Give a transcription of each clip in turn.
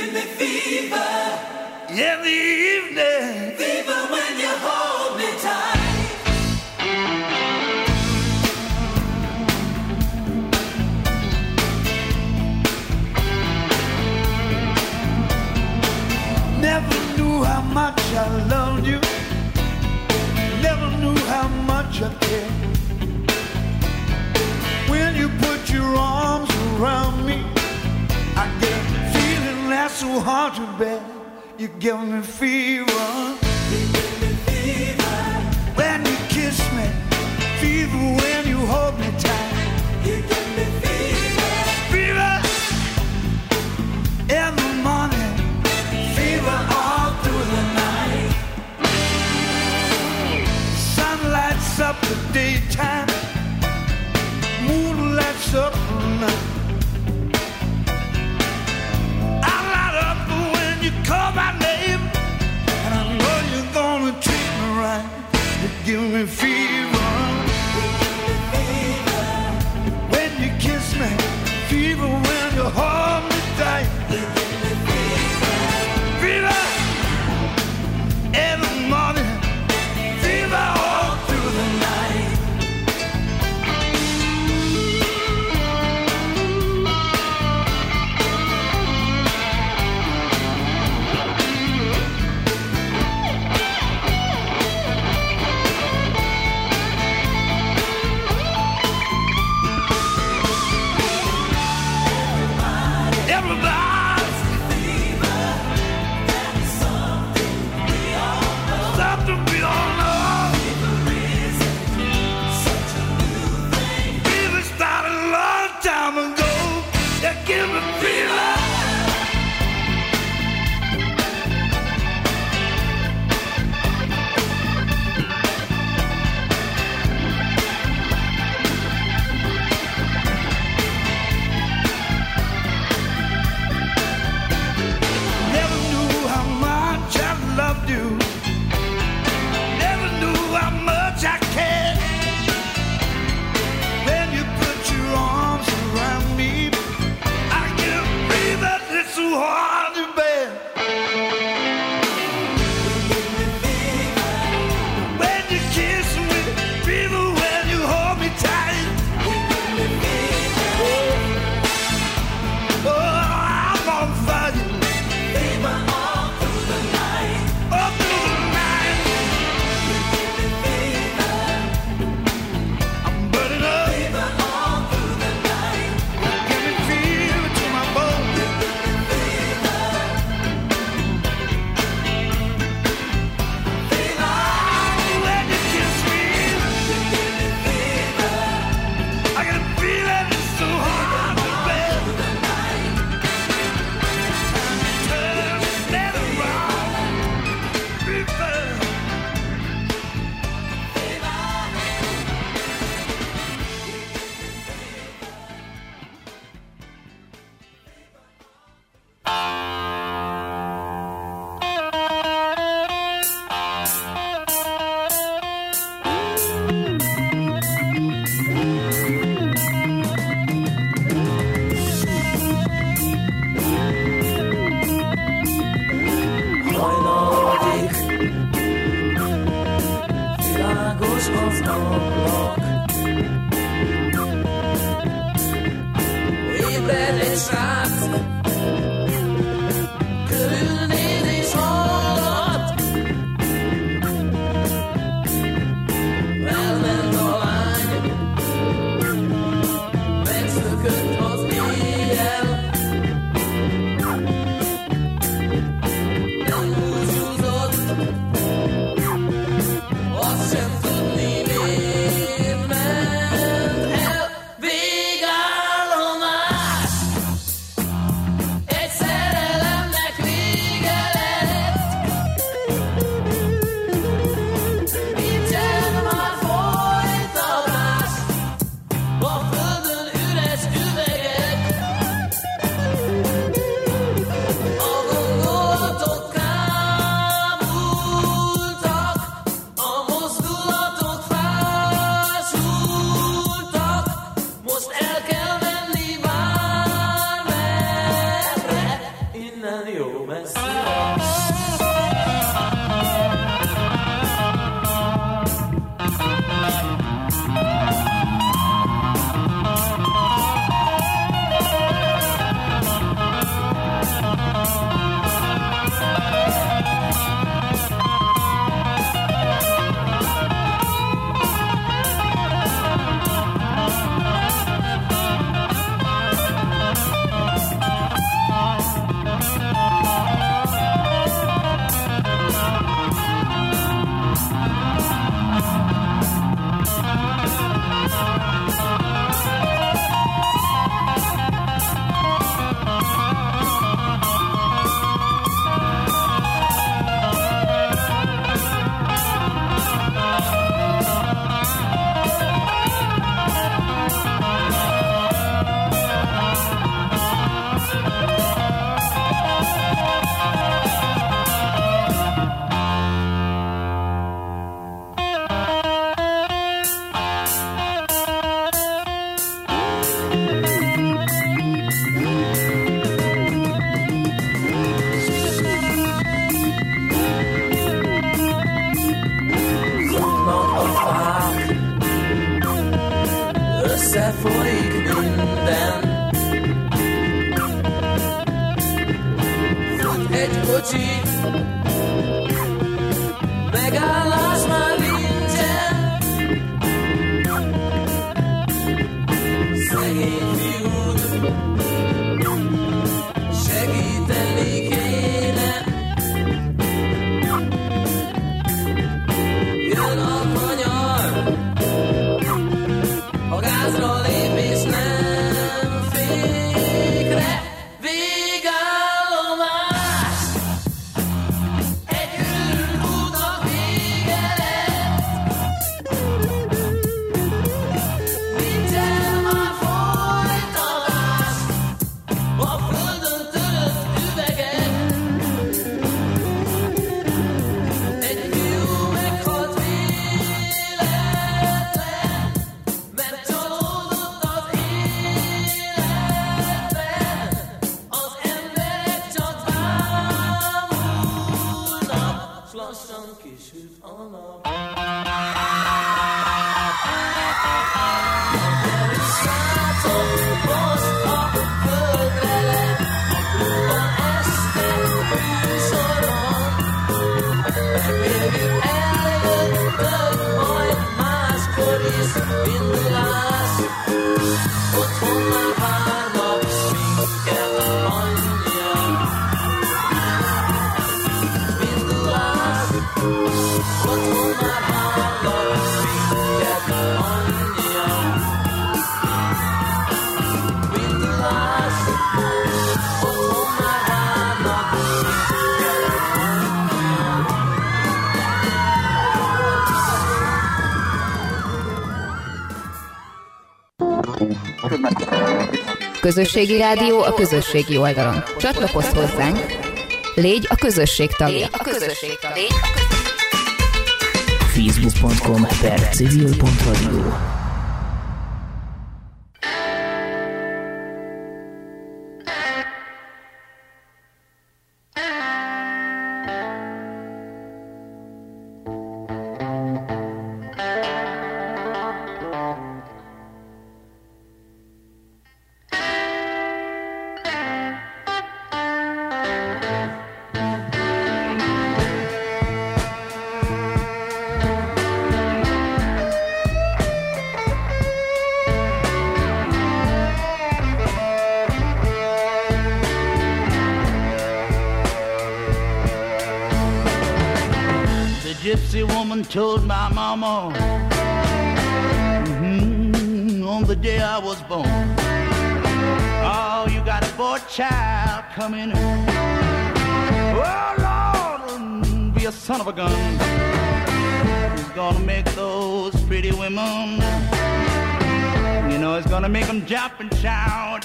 me fever. In the evening. Fever when you hold me tight. Never knew how much I loved you. Never knew how much I cared. When you put your arms around me, I get a feeling that's so hard to bear. You give me fever. You give me fever. When you kiss me, fever when you hold me tight. You give me fever. Fever in the morning, fever all through the night. Sun lights up the daytime, moon lights up the night. I light up when you call my name, and I know you're gonna treat me right. You give me fever. When you kiss me, fever when you hold me tight. Fever in the morning, fever all through the night. Everybody's fever. That's something we all know. Something we all know. Fever isn't such a new thing. Fever started a long time ago. They give me fever. Never knew how much I loved you. Never knew how much I cared. When you put your arms around me, I get a fever that's so hard to bear. When you kiss me, fever when you hold me tight. Oh, I'm on fire. Fever all through the night. Up through the night, I'm burning up. Fever all through the night. Give me fever to my bones. When you kiss me, I get a feeling it's so hard to bear. Turn that around, fever. Hajnalik, világos az ablak. Ébred egy srác, körülnéz és hallgat. Elment a lány, megszökött az éjjel. Nem búcsúzott, azt sem tudni, miért ment el. Végállomás, összefolyik minden. Fut egy kocsi, megállás már nincsen. Szegény fiúd, segíteni kéne. Jön a kanyar, a gázra lép és nem fékre. Végállomás, egy űrútnak vége lett. Nincsen már folytatás, a földön törött üvegek. Egy fiú meghalt véletlen, mert csalódott az életben. Az emberek csak bámulnak, s lassan kisüt a nap. Srácok, most a földre lett, klubban este műsor van. Reméljük eljöttök, majd máskor is indulás. Otthon már várnak minket anyja. Indulás, otthon már várnak minket anyja. Indulás, otthon már várnak Közösségi rádió a közösségi oldalon. Csatlakozz hozzánk, légy a közösség tagja. Facebook.com/civil.radio. Gypsy woman told my mama on the day I was born, oh, you got a boy child coming. Oh, Lord, be a son of a gun. He's gonna make those pretty women, you know, it's gonna make them jump and shout.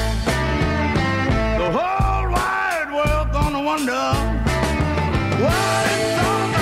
The whole wide world gonna wonder what it's all about.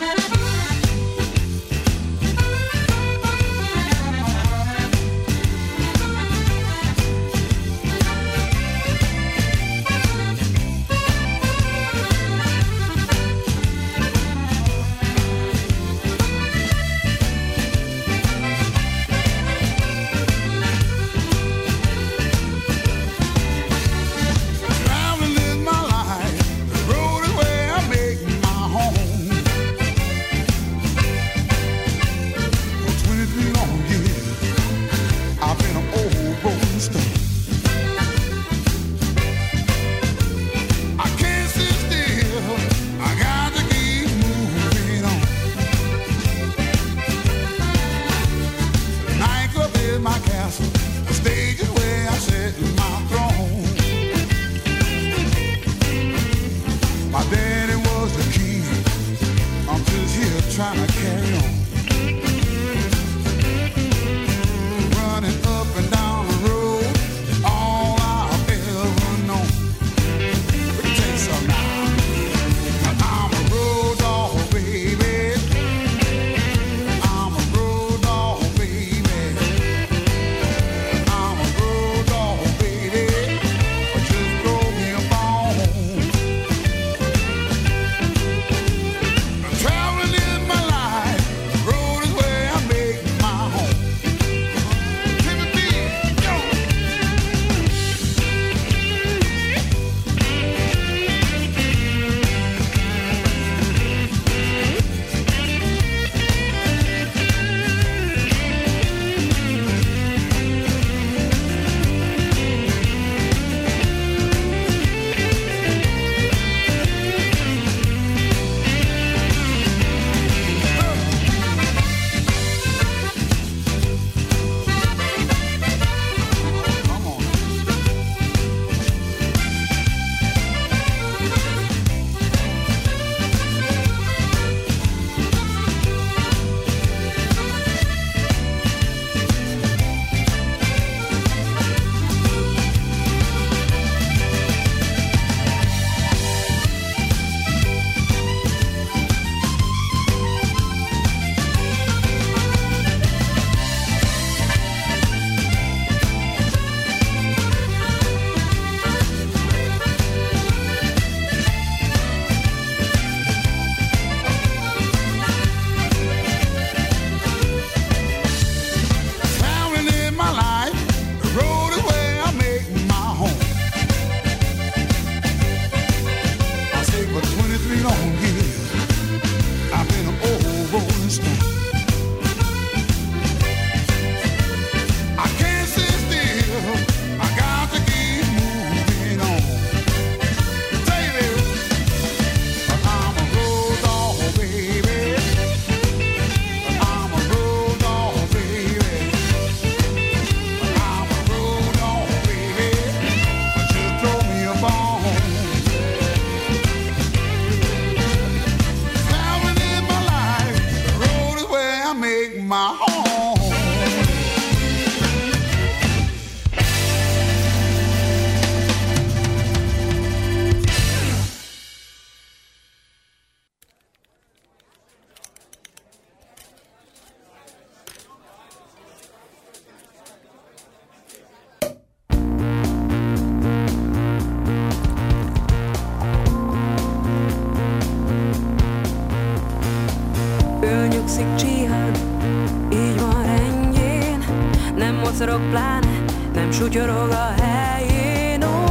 nyugszik, csíhad, így van rendjén. Nem mocorog pláne, nem sutyorog a helyén. Ó,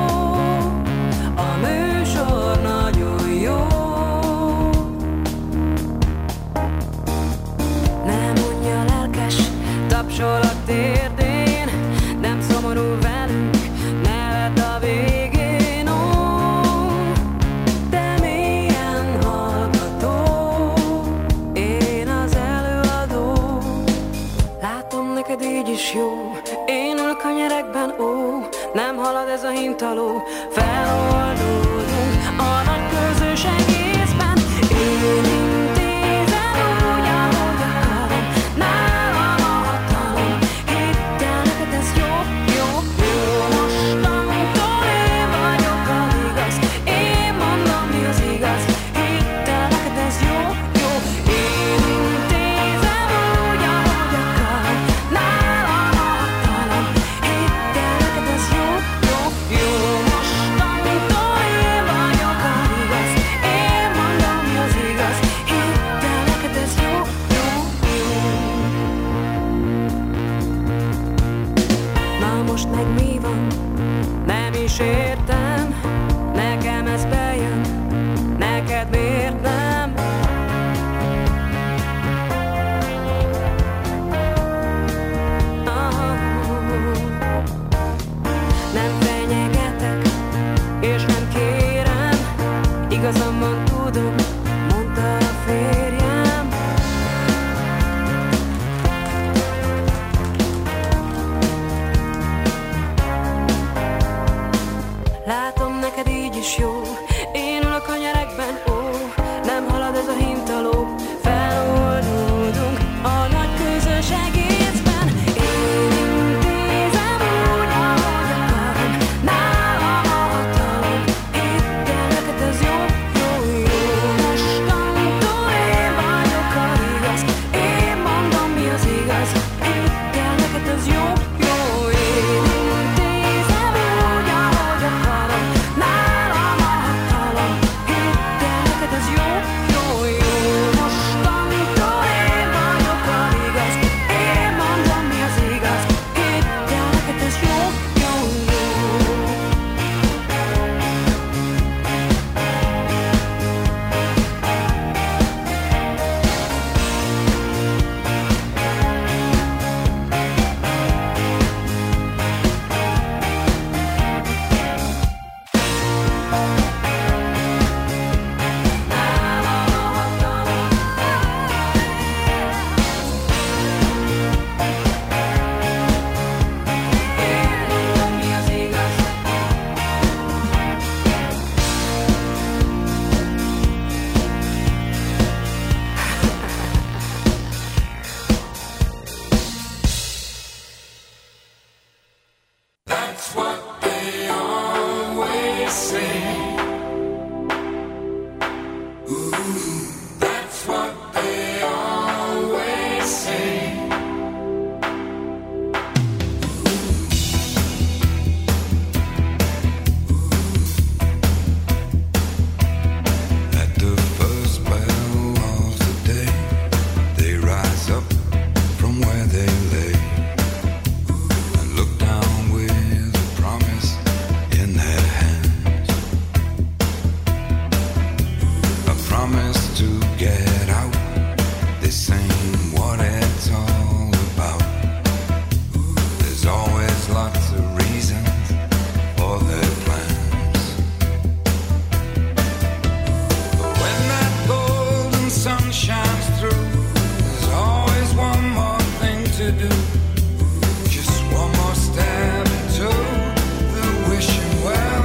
a műsor nagyon jó. Nem mondja lelkes, tapsol a térdén. Nem szomorú velünk, nevet a végén. Ó, de mélyen hallgató, én az előadó. Látom, neked így is jó, én ülök a nyerekben, ó. Nem halad ez a hintaló, feloldódunk a nagy közös egészben. Én intézem úgy, ahogy akarom, nálam a hatalom. Hidd el, neked ez jó, jó, jó. Mostantól én vagyok a igaz, én mondom, mi az igaz. Hidd el, neked ez jó, jó, shines through. There's always one more thing to do. Just one more step to the wishing well.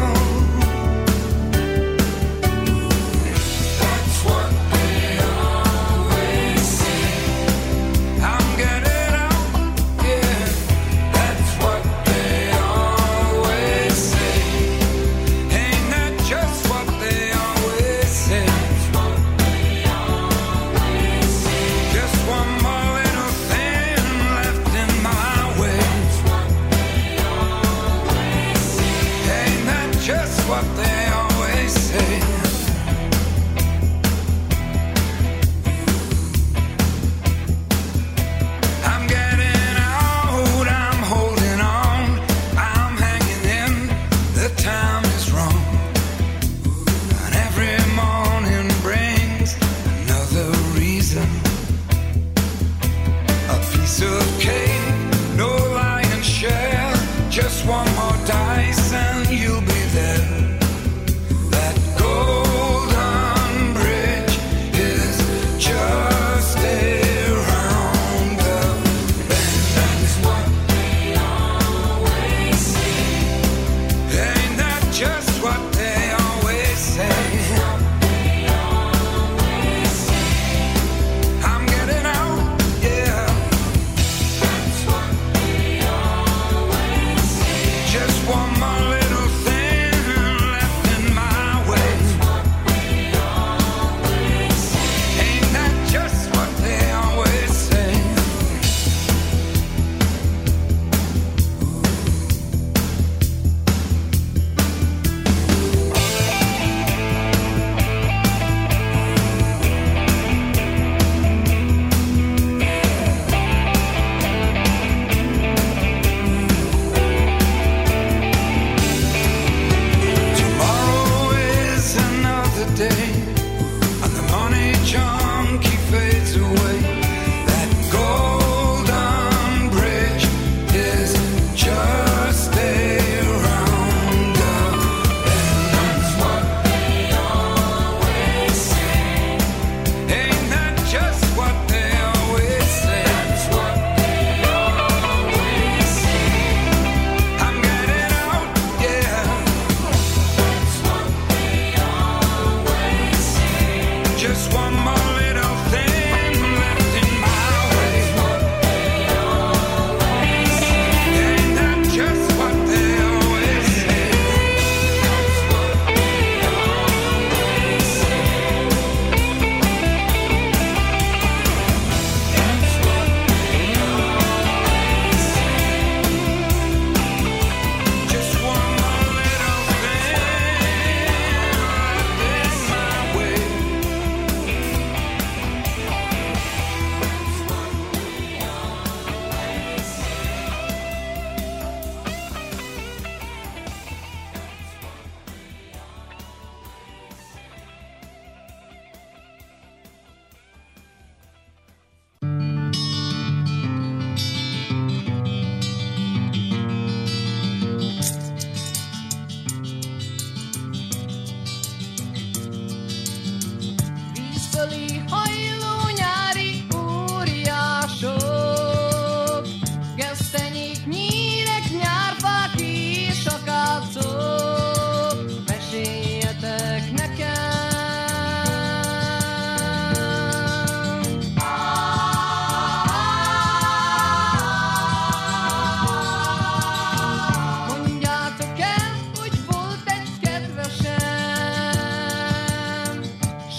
That's what they always say. I'm getting out, yeah. That's what they always say. Ain't that just what they always say? Just one more little thing left in my way. Ain't that just what they always say? I'm getting out, I'm holding on, I'm hanging in, the time is wrong. And every morning brings another reason